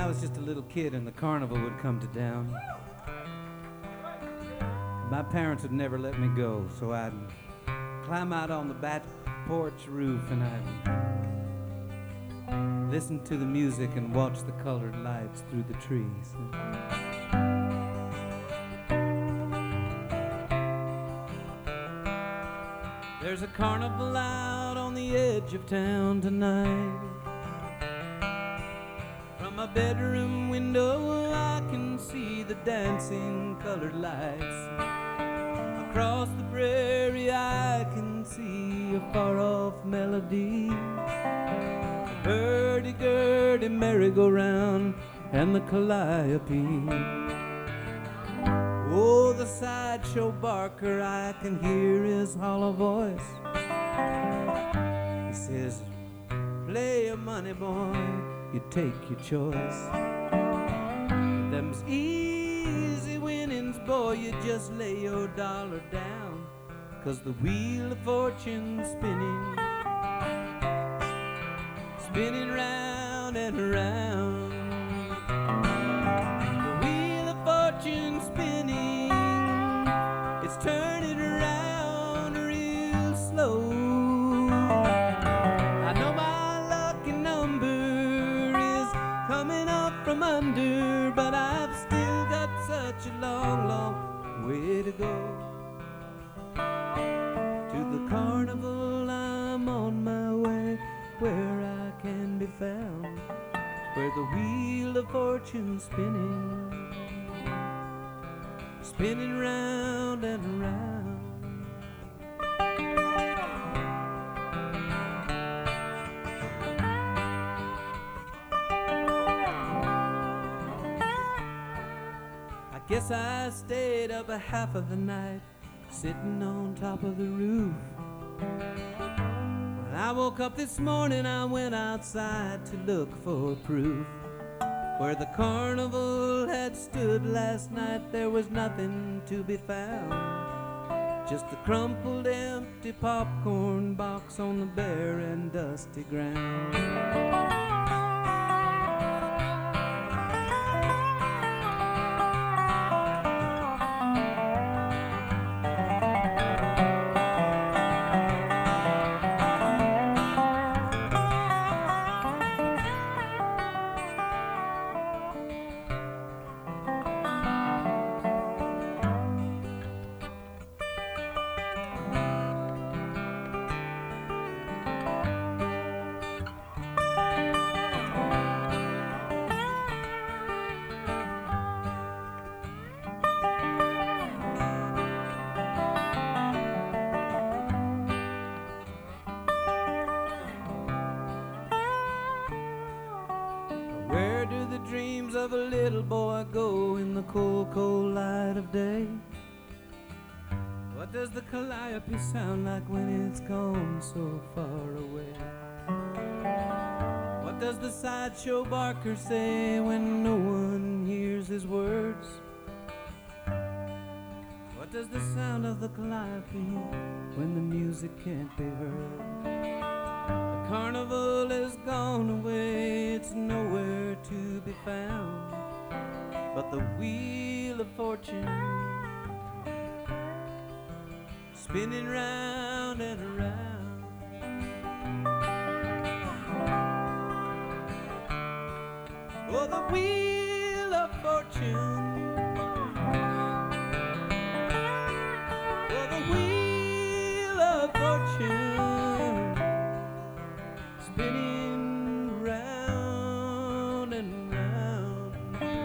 I was just a little kid and the carnival would come to town, my parents would never let me go, so I'd climb out on the back porch roof and I'd listen to the music and watch the colored lights through the trees. There's a carnival out on the edge of town tonight. From my bedroom window I can see the dancing colored lights. Across the prairie I can see a far-off melody, a hurdy-gurdy merry-go-round and the calliope. Oh, the sideshow barker, I can hear his hollow voice. He says, play your money, boy, you take your choice. Them's easy winnings, boy, you just lay your dollar down, 'cause the wheel of fortune's spinning, spinning round and around. The wheel of fortune's spinning, it's turning around real slow. I know my lucky number is coming up from under, but I've still got such a long, long way to go. To the carnival I'm on my way, where I can be found, where the wheel of fortune's spinning, spinning round and around. I guess I stayed up a half of the night, sitting on top of the roof. When I woke up this morning, I went outside to look for proof. Where the carnival had stood last night, there was nothing to be found, just a crumpled empty popcorn box on the bare and dusty ground. Where do the dreams of a little boy go in the cold, cold light of day? What does the calliope sound like when it's gone so far away? What does the sideshow barker say when no one hears his words? What does the sound of the calliope when the music can't be heard? The carnival has gone away, it's nowhere to be found, but the wheel of fortune spinning round and around. Oh, the wheel of fortune, oh, the wheel of fortune spinning round and round.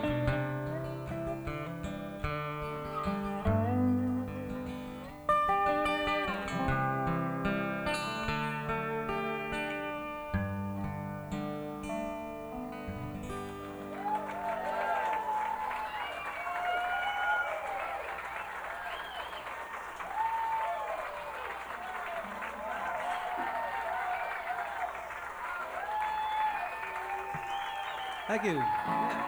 Thank you. Yeah.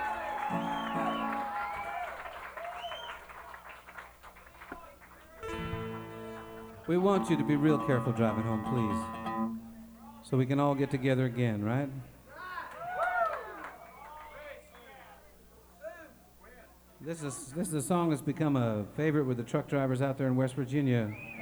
We want you to be real careful driving home, please, so we can all get together again, right? This is a song that's become a favorite with the truck drivers out there in West Virginia.